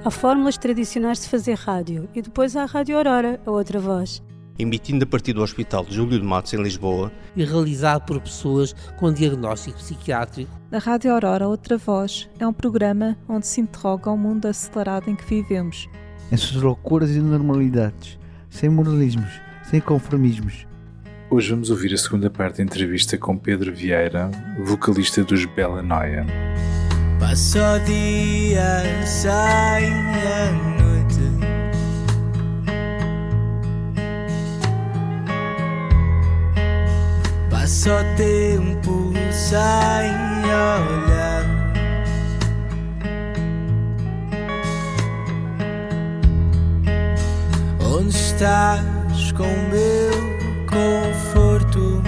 Há fórmulas tradicionais de fazer rádio e depois há a Rádio Aurora, a outra voz. Emitindo a partir do Hospital de Júlio de Matos, em Lisboa. E realizado por pessoas com diagnóstico psiquiátrico. A Rádio Aurora, outra voz, é um programa onde se interroga o mundo acelerado em que vivemos. Em suas loucuras e normalidades, sem moralismos, sem conformismos. Hoje vamos ouvir a segunda parte da entrevista com Pedro Vieira, vocalista dos Bela Noia. Passa o dia, sai a noite. Passa o tempo, sai a olhar. Onde estás com o meu conforto?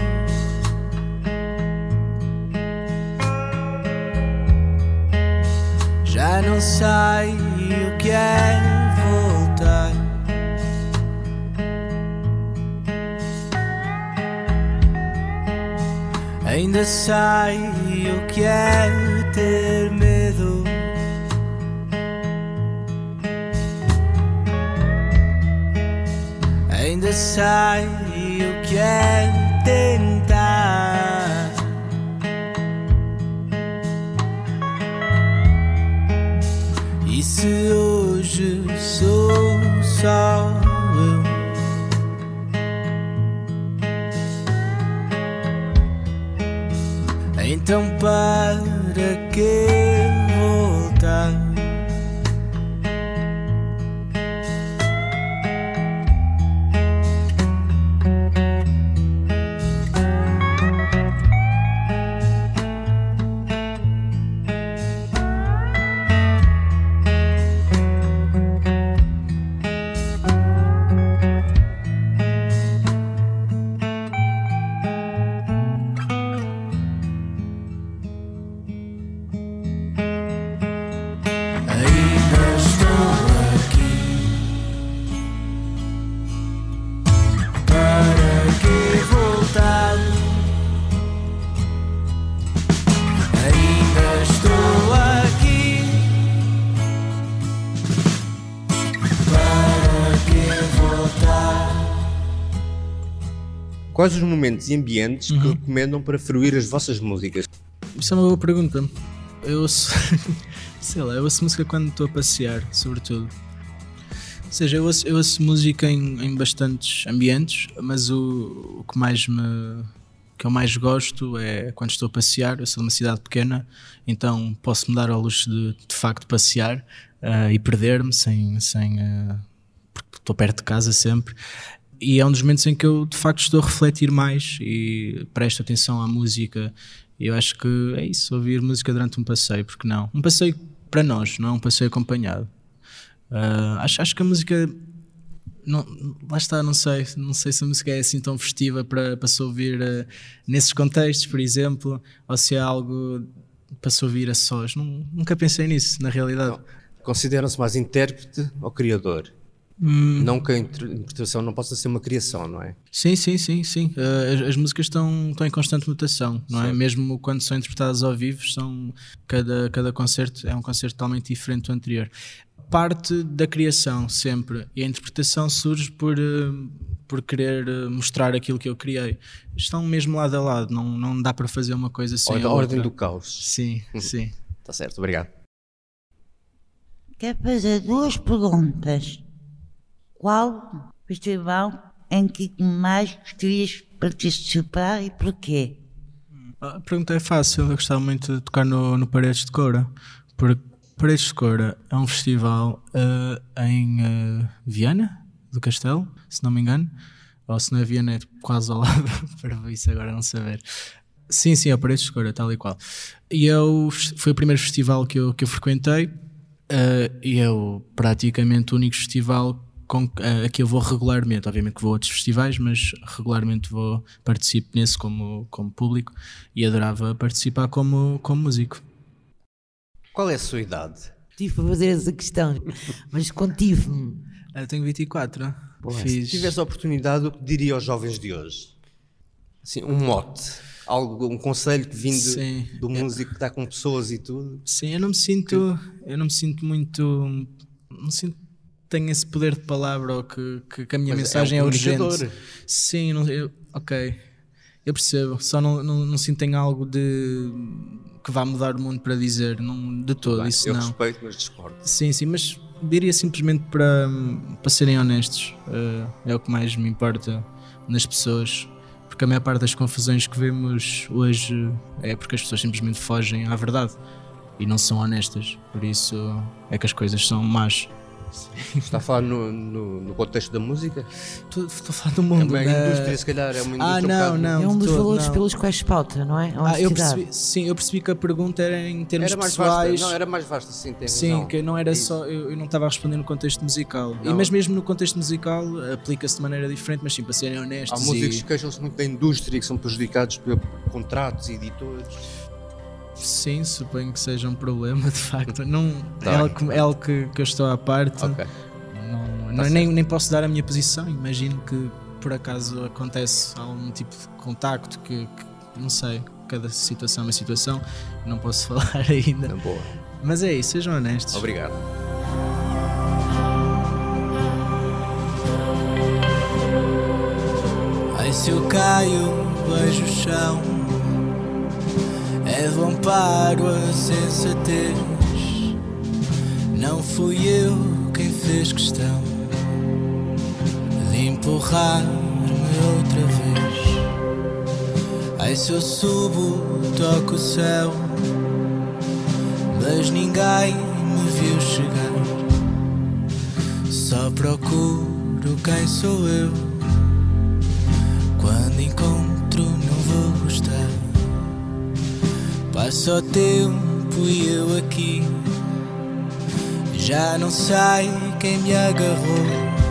Já não sei o que é voltar. Ainda sei o que é ter medo. Ainda sei o que é tentar. E se hoje sou só eu? Então para que voltar? Quais os momentos e ambientes que recomendam para fruir as vossas músicas? Isso é uma boa pergunta. Eu ouço, eu ouço música quando estou a passear, sobretudo. Ou seja, eu ouço música em bastantes ambientes, mas o que eu mais gosto é quando estou a passear. Eu sou de uma cidade pequena, então posso me dar ao luxo de facto passear e perder-me porque estou perto de casa sempre. E é um dos momentos em que eu de facto estou a refletir mais e presto atenção à música. E eu acho que é isso, ouvir música durante um passeio, porque não? Um passeio para nós, não é um passeio acompanhado. Acho que a música, não, lá está, não sei se a música é assim tão festiva para se ouvir nesses contextos, por exemplo, ou se é algo para se ouvir a sós. Nunca pensei nisso, na realidade. Consideram-se mais intérprete ou criador? Não que a interpretação não possa ser uma criação, não é? Sim. As músicas estão em constante mutação, não é? Mesmo quando são interpretadas ao vivo, cada concerto é um concerto totalmente diferente do anterior. Parte da criação sempre, e a interpretação surge por querer mostrar aquilo que eu criei. Estão mesmo lado a lado, não dá para fazer uma coisa sem a da outra. ordem do caos. Sim. Está certo, obrigado. Quero fazer duas perguntas. Qual festival em que mais gostarias de participar e porquê? A pergunta é fácil. Eu gostava muito de tocar no Paredes de Coura, porque Paredes de Coura é um festival em Viana do Castelo, se não me engano, ou se não é Viana é quase ao lado, para isso agora não saber. Sim, é Paredes de Coura, tal e qual. E foi o primeiro festival que eu frequentei e é praticamente o único festival a que eu vou regularmente. Obviamente que vou a outros festivais, mas regularmente participo nesse como público e adorava participar como músico. Qual é a sua idade? Tive para fazer essa questão, mas contive-me. Eu tenho 24. Se tivesse a oportunidade, o que diria aos jovens de hoje? Assim, um mote, um conselho que vindo do músico que está com pessoas e tudo? Sim, eu não me sinto muito... não sinto que tenho esse poder de palavra ou que a minha mensagem é urgente. Sim, ok, eu percebo, só não sinto que tenho algo que vá mudar o mundo para dizer, não, de todo. Bem, isso eu não. respeito, mas discordo. Sim, mas diria simplesmente para serem honestos, é o que mais me importa nas pessoas, porque a maior parte das confusões que vemos hoje é porque as pessoas simplesmente fogem à verdade e não são honestas, por isso é que as coisas são más. Está a falar no contexto da música? Estou a falar do mundo. É uma indústria, se calhar, é uma indústria não, é um dos valores pelos quais se pauta, não é? Eu percebi que a pergunta era em termos pessoais. Era mais vasta, sim, tem sim, razão. Que não era só, eu não estava a responder no contexto musical. Mas mesmo no contexto musical aplica-se de maneira diferente, mas sim, para serem honestos. Há músicos que queixam-se muito da indústria e que são prejudicados por contratos e editores. Sim, suponho que seja um problema, de facto. Não, é algo que eu estou à parte. Okay. Nem posso dar a minha posição. Imagino que por acaso acontece algum tipo de contacto que não sei, cada situação é uma situação, não posso falar ainda. Boa. Mas é isso, sejam honestos. Obrigado. Ai, se eu caio, vejo o chão. É do amparo a sensatez. Não fui eu quem fez questão de empurrar-me outra vez. Ai, se eu subo, toco o céu, mas ninguém me viu chegar. Só procuro quem sou eu. Quando encontro não vou gostar. Passa o tempo e eu aqui já não sei quem me agarrou.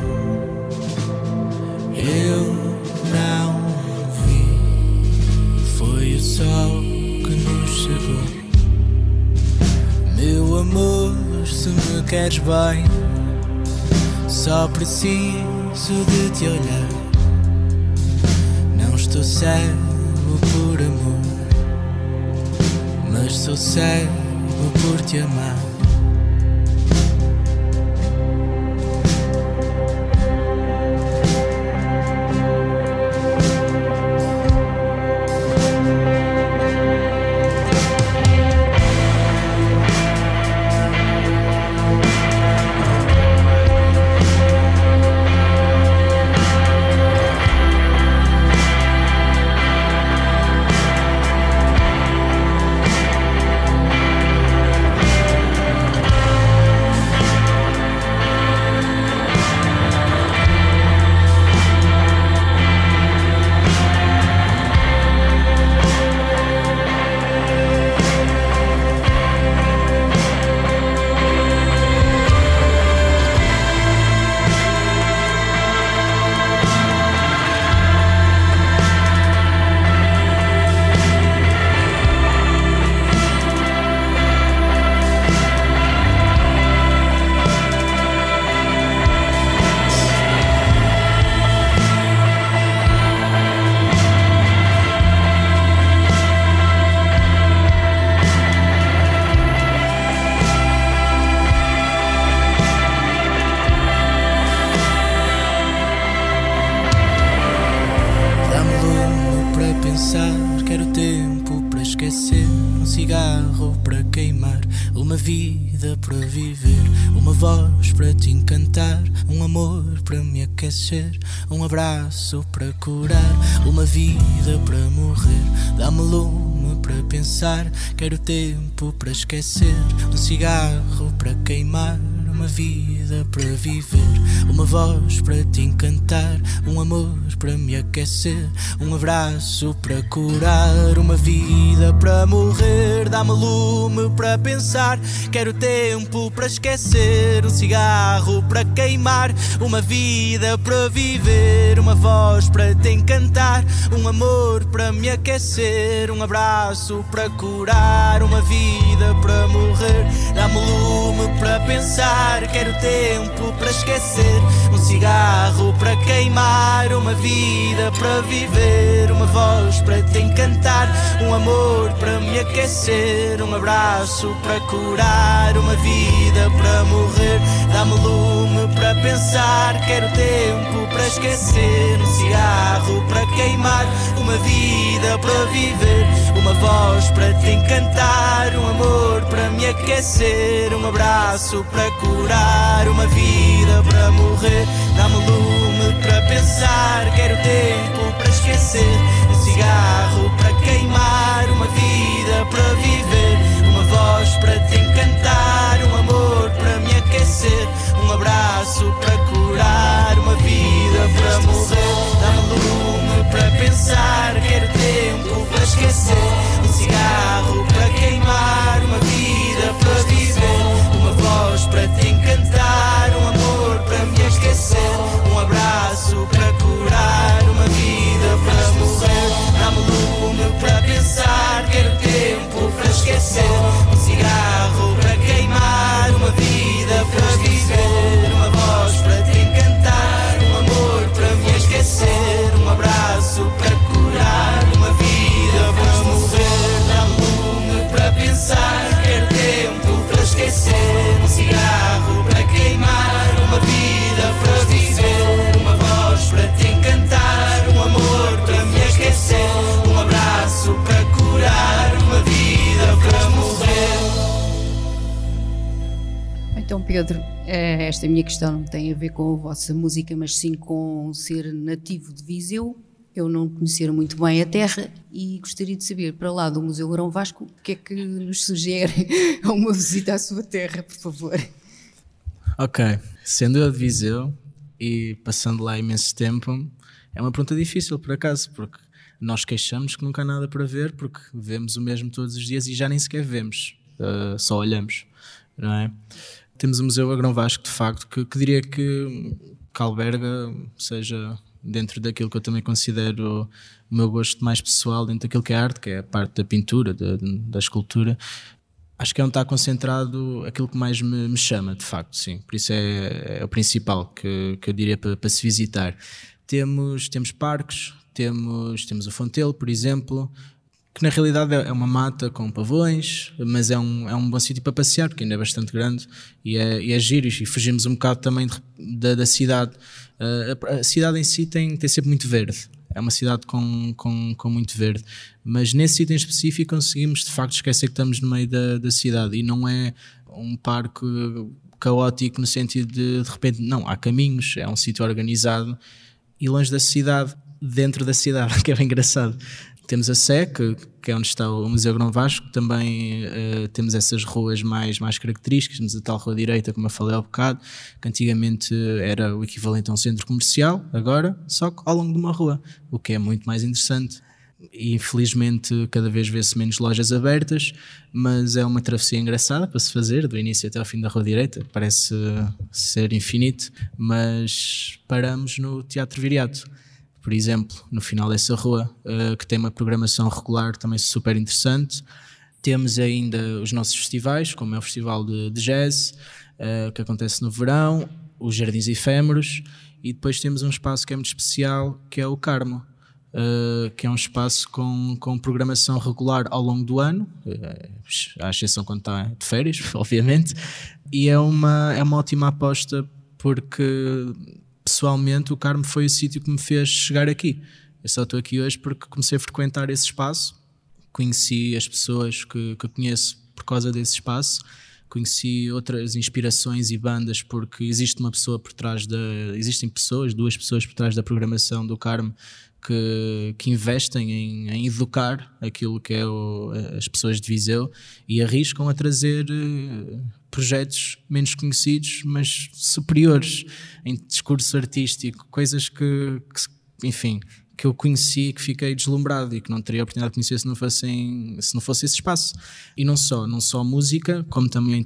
Eu não vi, foi o sol que nos cegou. Meu amor, se me queres bem, só preciso de te olhar. Não estou cego por amor, mas sou cego por te amar. vida para viver, uma voz para te encantar, um amor para me aquecer, um abraço para curar, uma vida para morrer. Dá-me lume para pensar, quero tempo para esquecer, um cigarro para queimar, uma vida para viver, uma voz para te encantar, um amor para me aquecer, um abraço para curar, uma vida para morrer. Dá-me lume para pensar, quero tempo para esquecer, um cigarro para queimar, uma vida para viver, uma voz para te encantar, um amor para me aquecer, um abraço para curar, uma vida para morrer. Dá-me lume para pensar, pensar, quero tempo para esquecer, um cigarro para queimar, uma vida para viver, uma voz para te encantar, um amor para me aquecer, um abraço para curar, uma vida para morrer. Dá-me lume para pensar, quero tempo para esquecer, um cigarro para queimar, uma vida para viver, uma voz para te encantar, um amor para me aquecer, um abraço para curar, uma vida para morrer. Dá-me lume para pensar, quero tempo para esquecer, um cigarro para queimar, uma vida para viver, uma voz para te encantar, um amor para me aquecer, um abraço para curar, uma vida para morrer. Dá-me lume para pensar, quero tempo para esquecer, um cigarro para queimar, uma vida para viver, uma voz para te encantar, um amor para me esquecer, um abraço para curar, uma vida para morrer. Dá-me lume para pensar, quero tempo para esquecer, um cigarro para queimar, uma vida para viver, uma voz para te encantar, um amor para me esquecer, um abraço para curar, uma vida para morrer. Dá-me lume para pensar, quero tempo para esquecer, um cigarro para queimar, uma vida para viver, uma voz para te encantar, um amor para me esquecer, um abraço para curar, uma vida para morrer. Então, Pedro, esta minha questão não tem a ver com a vossa música, mas sim com ser nativo de Viseu. Eu não conhecer muito bem a terra e gostaria de saber, para lá do Museu Grão Vasco, o que é que nos sugere a uma visita à sua terra, por favor? Ok, sendo eu de Viseu e passando lá imenso tempo, é uma pergunta difícil, por acaso, porque nós queixamos que nunca há nada para ver, porque vemos o mesmo todos os dias e já nem sequer vemos, só olhamos, não é? Temos o Museu Grão Vasco, de facto, que diria que alberga, seja dentro daquilo que eu também considero o meu gosto mais pessoal, dentro daquilo que é arte, que é a parte da pintura, da escultura. Acho que é onde está concentrado aquilo que mais me chama, de facto, sim. Por isso é o principal que eu diria para se visitar. Temos parques, temos o Fontelo, por exemplo, que na realidade é uma mata com pavões, mas é um bom sítio para passear, porque ainda é bastante grande e é giro, e fugimos um bocado também da cidade. A cidade em si tem sempre muito verde, é uma cidade com muito verde, mas nesse sítio em específico conseguimos de facto esquecer que estamos no meio da cidade, e não é um parque caótico no sentido de repente, não, há caminhos, é um sítio organizado e longe da cidade, dentro da cidade, que é bem engraçado. Temos a Sé, que é onde está o Museu Grão Vasco, também temos essas ruas mais características, temos a tal Rua Direita, como eu falei há bocado, que antigamente era o equivalente a um centro comercial, agora só ao longo de uma rua, o que é muito mais interessante. E infelizmente cada vez vê-se menos lojas abertas, mas é uma travessia engraçada para se fazer, do início até ao fim da Rua Direita, parece ser infinito, mas paramos no Teatro Viriato, por exemplo, no final dessa rua, que tem uma programação regular também super interessante. Temos ainda os nossos festivais, como é o Festival de Jazz, que acontece no verão, os Jardins Efêmeros, e depois temos um espaço que é muito especial, que é o Carmo, que é um espaço com programação regular ao longo do ano, à exceção quando está de férias, obviamente, e é uma ótima aposta, porque pessoalmente o Carmo foi o sítio que me fez chegar aqui. Eu só estou aqui hoje porque comecei a frequentar esse espaço, conheci as pessoas que conheço por causa desse espaço, conheci outras inspirações e bandas, porque existe uma pessoa por trás existem duas pessoas por trás da programação do Carmo que investem em educar aquilo que é as pessoas de Viseu e arriscam a trazer projetos menos conhecidos, mas superiores em discurso artístico, coisas que enfim, que eu conheci, que fiquei deslumbrado e que não teria a oportunidade de conhecer se não fosse esse espaço. E não só música, como também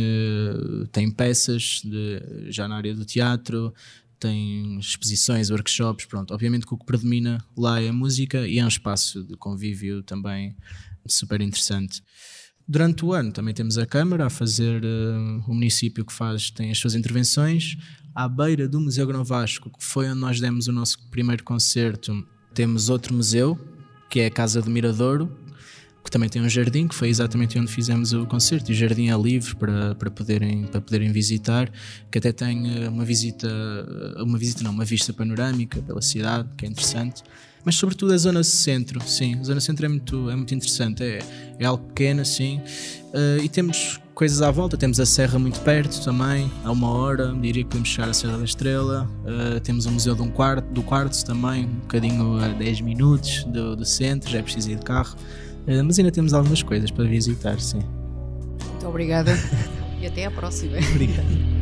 tem peças já na área do teatro, tem exposições, workshops, pronto. Obviamente que o que predomina lá é a música e é um espaço de convívio também super interessante. Durante o ano também temos a Câmara a fazer, o município que tem as suas intervenções. À beira do Museu Grão Vasco, que foi onde nós demos o nosso primeiro concerto, temos outro museu, que é a Casa do Miradouro, que também tem um jardim, que foi exatamente onde fizemos o concerto, e o jardim é livre para poderem visitar, que até tem uma vista panorâmica pela cidade, que é interessante. Mas sobretudo a zona centro, sim, a zona centro é muito interessante, é algo pequeno assim, e temos coisas à volta, temos a Serra muito perto também, a 1 hora, diria que podemos chegar à Serra da Estrela, temos o Museu do Quartzo também, um bocadinho a 10 minutos do centro, já é preciso ir de carro, mas ainda temos algumas coisas para visitar, sim. Muito obrigada e até à próxima. Obrigado.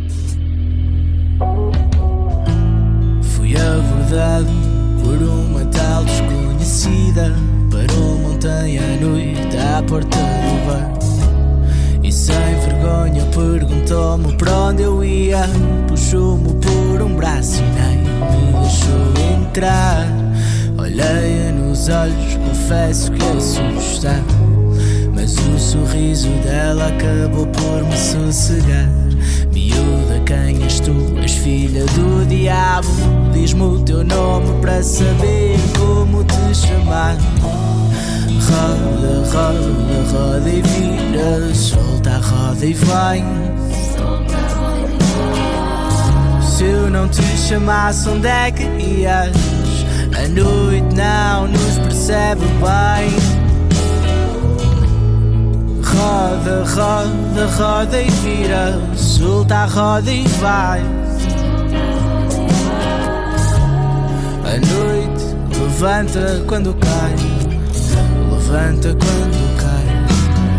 Fui abordado por uma tal desconhecida, parou montanha à noite à porta do bar, e sem vergonha perguntou-me para onde eu ia, puxou-me por um braço e nem me deixou entrar. Olhei-a nos olhos, confesso que assustei, mas o sorriso dela acabou por me sossegar. Miúda, quem és tu? És filha do diabo. Diz-me o teu nome para saber como te chamar. Roda, roda, roda e vira, solta a roda e vai. Se eu não te chamasse, onde é que ias? A noite não nos percebe bem. Roda, roda, roda e vira, solta a roda e vai. A noite levanta quando cai, levanta quando cai.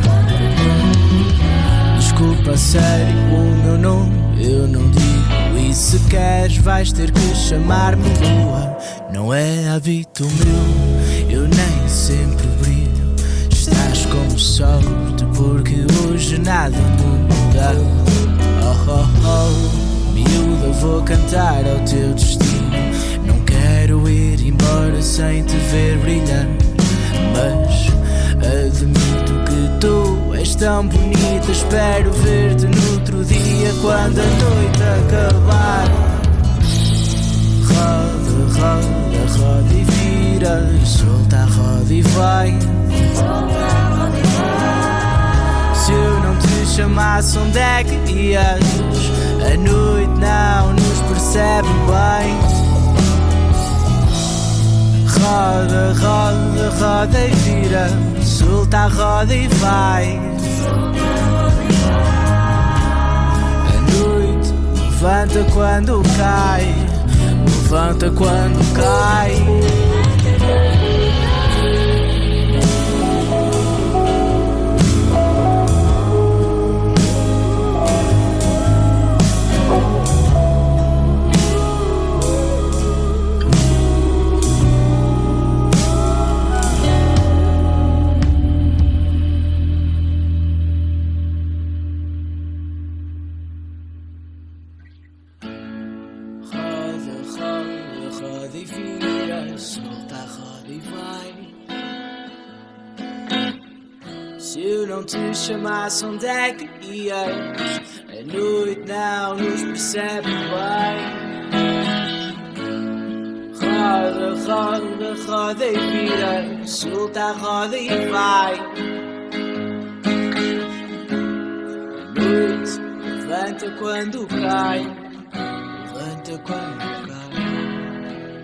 Desculpa, sério, o meu nome eu não digo, e se queres vais ter que chamar-me Lua. Não é hábito meu, eu nem sempre brilho. Estás com sorte porque hoje nada muda. Oh, oh, oh, miúda, vou cantar ao teu destino. Não quero ir embora sem te ver brilhar, mas admito que tu és tão bonita. Espero ver-te no outro dia quando a noite acabar. Roda, roda, roda e vira, solta a roda e vai. Se eu não te chamasse, onde é que ias? A noite não nos percebe bem. Roda, roda, roda e vira, solta a roda e vai. A noite levanta quando cai, levanta quando cai. Te chamasse, onde é que ias? A noite não nos percebe bem. Roda, roda, roda e vira, solta a roda e vai. A noite levanta quando cai, levanta quando cai.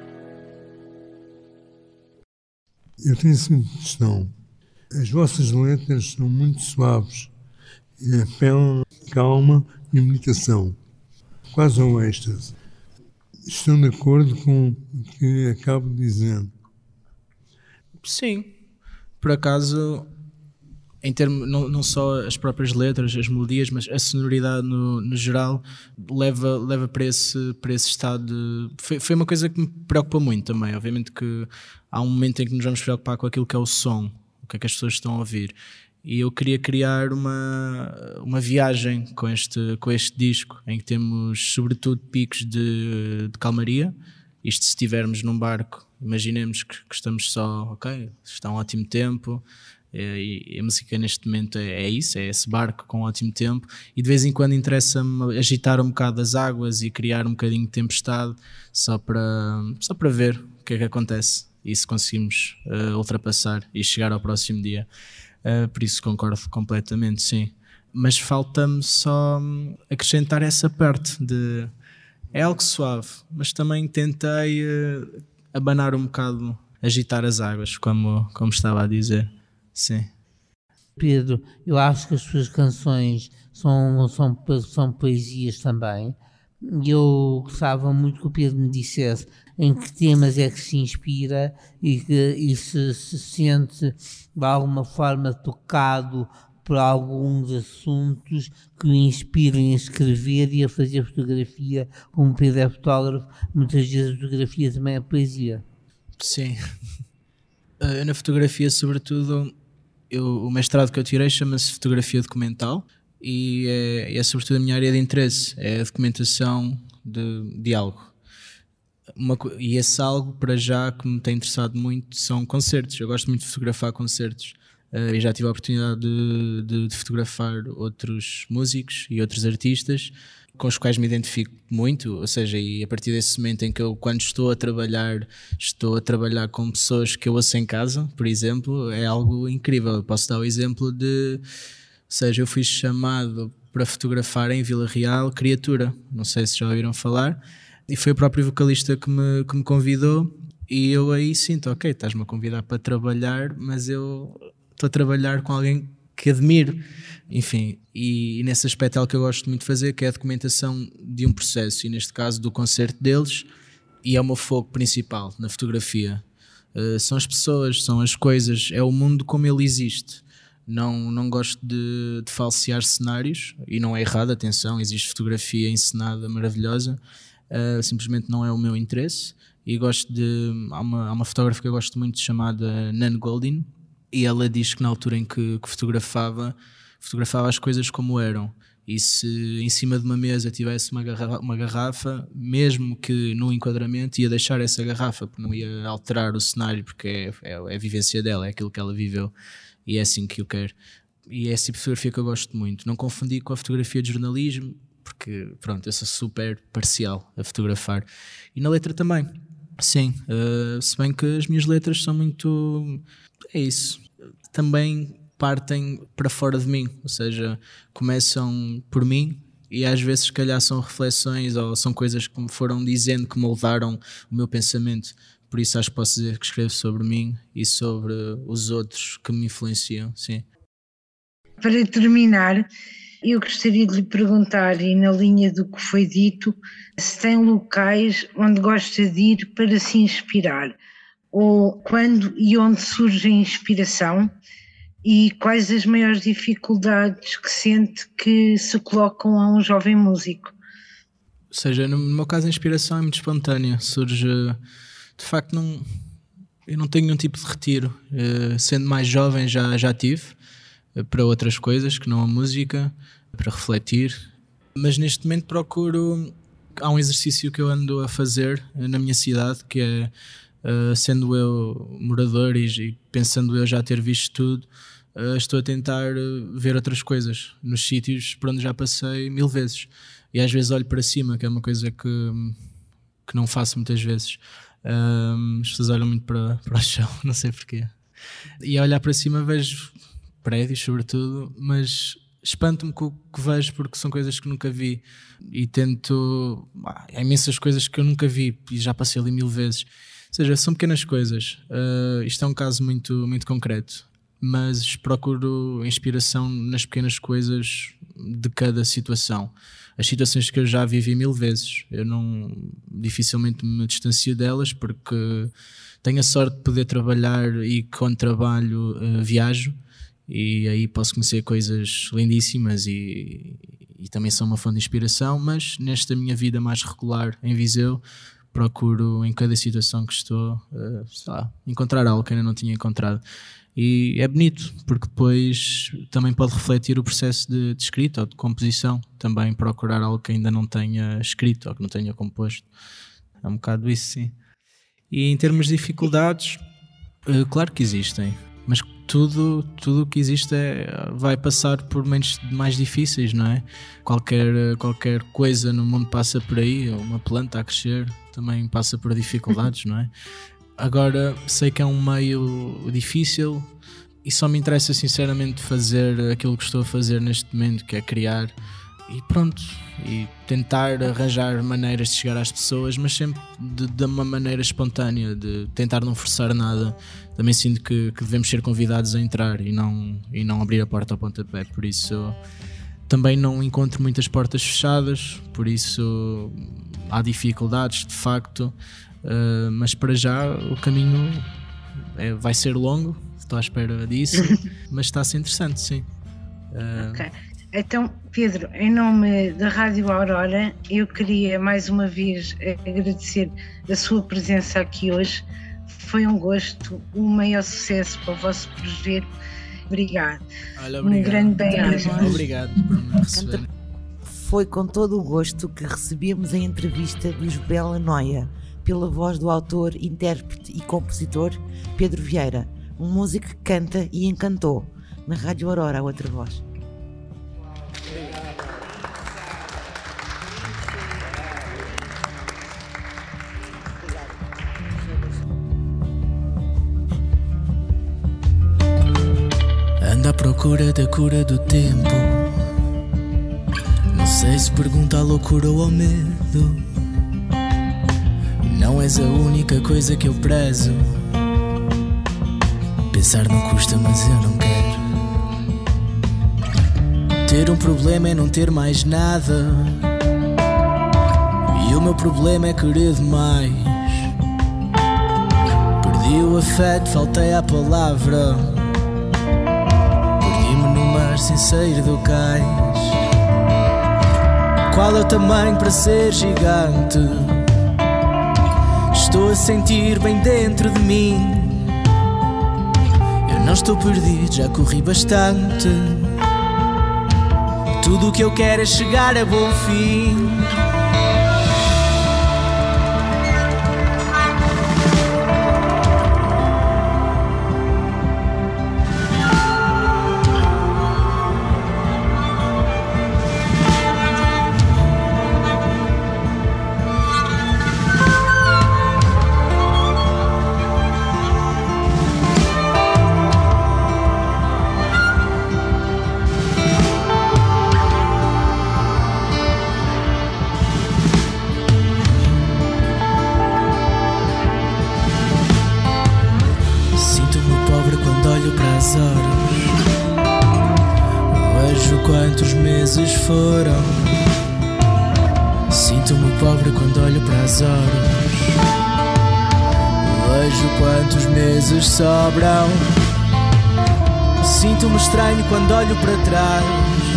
Eu tenho a seguinte questão. As vossas letras são muito suaves e apelam a calma e meditação, quase ao êxtase. Estão de acordo com o que acabo de dizer? Sim, por acaso, em termos, não só as próprias letras, as melodias, mas a sonoridade no geral leva para esse estado de... Foi uma coisa que me preocupa muito também. Obviamente que há um momento em que nos vamos preocupar com aquilo que é o som, o que é que as pessoas estão a ouvir, e eu queria criar uma viagem com este disco, em que temos sobretudo picos de calmaria. Isto, se estivermos num barco, imaginemos que estamos só, ok, está um ótimo tempo, E a música neste momento é isso, é esse barco com ótimo tempo, e de vez em quando interessa-me agitar um bocado as águas e criar um bocadinho de tempestade só para ver o que é que acontece e se conseguimos ultrapassar e chegar ao próximo dia. Por isso concordo completamente, sim. Mas falta-me só acrescentar essa parte de... É algo suave, mas também tentei abanar um bocado, agitar as águas, como estava a dizer. Sim. Pedro, eu acho que as suas canções são poesias também. Eu gostava muito que o Pedro me dissesse em que temas é que se inspira e se sente de alguma forma tocado por alguns assuntos que o inspirem a escrever e a fazer fotografia. Como o Pedro é fotógrafo, muitas vezes a fotografia também é poesia. Sim. Na fotografia, sobretudo, o mestrado que eu tirei chama-se Fotografia Documental e é sobretudo a minha área de interesse, é a documentação de algo. E esse algo, para já, que me tem interessado muito são concertos. Eu gosto muito de fotografar concertos. E já tive a oportunidade de fotografar outros músicos e outros artistas com os quais me identifico muito, ou seja, e a partir desse momento em que eu, quando estou a trabalhar com pessoas que eu ouço em casa, por exemplo, é algo incrível. Eu posso dar o exemplo ou seja, eu fui chamado para fotografar em Vila Real Criatura, não sei se já ouviram falar, e foi o próprio vocalista que me convidou, e eu aí sinto, ok, estás-me a convidar para trabalhar, mas eu estou a trabalhar com alguém que admiro, enfim, e nesse aspecto é algo que eu gosto muito de fazer, que é a documentação de um processo, e neste caso do concerto deles, e é o meu foco principal na fotografia. São as pessoas, são as coisas, é o mundo como ele existe. Não gosto de falsear cenários, e não é errado, atenção, existe fotografia encenada maravilhosa, simplesmente não é o meu interesse, e gosto há uma fotógrafa que eu gosto muito chamada Nan Goldin, e ela diz que na altura em que fotografava as coisas como eram, e se em cima de uma mesa tivesse uma garrafa, mesmo que no enquadramento ia deixar essa garrafa, porque não ia alterar o cenário, porque é a vivência dela, é aquilo que ela viveu, e é assim que eu quero. E é essa fotografia que eu gosto muito. Não confundir com a fotografia de jornalismo, porque pronto, eu sou super parcial a fotografar. E na letra também, sim, se bem que as minhas letras são muito... é isso, também partem para fora de mim, ou seja, começam por mim e às vezes se calhar são reflexões ou são coisas que me foram dizendo que moldaram o meu pensamento. Por isso acho que posso dizer que escrevo sobre mim e sobre os outros que me influenciam, sim. Para terminar, eu gostaria de lhe perguntar, e na linha do que foi dito, se tem locais onde gosta de ir para se inspirar, ou quando e onde surge a inspiração, e quais as maiores dificuldades que sente que se colocam a um jovem músico? Ou seja, no meu caso a inspiração é muito espontânea, surge, de facto eu não tenho nenhum tipo de retiro, sendo mais jovem já tive, para outras coisas que não a música, para refletir, mas neste momento há um exercício que eu ando a fazer na minha cidade, que é, sendo eu morador e pensando eu já ter visto tudo, estou a tentar ver outras coisas nos sítios por onde já passei 1000 vezes, e às vezes olho para cima, que é uma coisa que não faço muitas vezes. As pessoas olham muito para o chão, não sei porquê, e a olhar para cima vejo prédios sobretudo, mas espanto-me com o que vejo, porque são coisas que nunca vi, e tento, há imensas coisas que eu nunca vi e já passei ali 1000 vezes, ou seja, são pequenas coisas. Isto é um caso muito, muito concreto, mas procuro inspiração nas pequenas coisas de cada situação. As situações que eu já vivi 1000 vezes, eu dificilmente me distancio delas, porque tenho a sorte de poder trabalhar e quando trabalho viajo, e aí posso conhecer coisas lindíssimas e também são uma fonte de inspiração, mas nesta minha vida mais regular em Viseu, procuro em cada situação que estou encontrar algo que ainda não tinha encontrado. E é bonito, porque depois também pode refletir o processo de escrita ou de composição, também procurar algo que ainda não tenha escrito ou que não tenha composto. É um bocado isso, sim. E em termos de dificuldades, claro que existem, mas tudo o que existe vai passar por momentos mais difíceis, não é? Qualquer coisa no mundo passa por aí, uma planta a crescer também passa por dificuldades, não é? Agora, sei que é um meio difícil e só me interessa sinceramente fazer aquilo que estou a fazer neste momento, que é criar e pronto, e tentar arranjar maneiras de chegar às pessoas, mas sempre de uma maneira espontânea, de tentar não forçar nada. Também sinto que devemos ser convidados a entrar e não abrir a porta ao pontapé, por isso também não encontro muitas portas fechadas, por isso há dificuldades de facto, mas para já o caminho vai ser longo, estou à espera disso, mas está a ser interessante, sim. Ok. Então, Pedro, em nome da Rádio Aurora, eu queria mais uma vez agradecer a sua presença aqui hoje. Foi um gosto, um maior sucesso para o vosso projeto. Obrigado. Olha, obrigado. Um grande bem-aja. Obrigado por me receber. Foi com todo o gosto que recebemos a entrevista dos Bela Noia, pela voz do autor, intérprete e compositor Pedro Vieira, um músico que canta e encantou. Na Rádio Aurora, a outra voz. Anda à procura da cura do tempo. Não sei se pergunta a loucura ou ao medo. Não és a única coisa que eu prezo. Pensar não custa, mas eu não quero. Ter um problema é não ter mais nada. E o meu problema é querer demais. Perdi o afeto, faltei à palavra. Sem sair do cais. Qual é o tamanho para ser gigante? Estou a sentir bem dentro de mim. Eu não estou perdido, já corri bastante. Tudo o que eu quero é chegar a bom fim. Foram. Sinto-me pobre quando olho para as horas. Vejo quantos meses sobram. Sinto-me estranho quando olho para trás.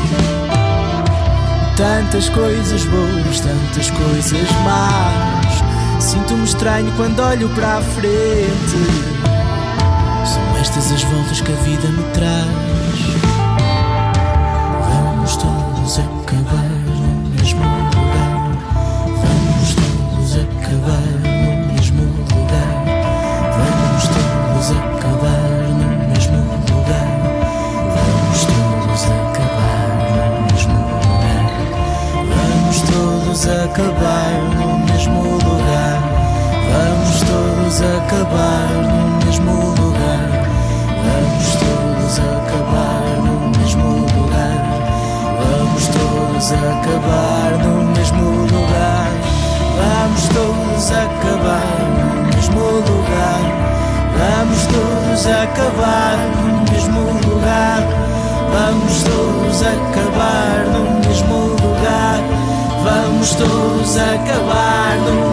Tantas coisas boas, tantas coisas más. Sinto-me estranho quando olho para a frente. São estas as voltas que a vida me traz. Vamos todos acabar no mesmo lugar. Vamos todos acabar no mesmo lugar. Vamos todos acabar no mesmo lugar. Vamos todos acabar no mesmo lugar. Vamos todos acabar no mesmo lugar. Vamos todos acabar no mesmo lugar. Vamos todos acabar no mesmo lugar. Vamos todos acabar no mesmo lugar. Vamos todos acabar no mesmo lugar. Vamos todos acabar no mesmo lugar. Vamos todos acabar no mesmo lugar. Vamos todos acabar no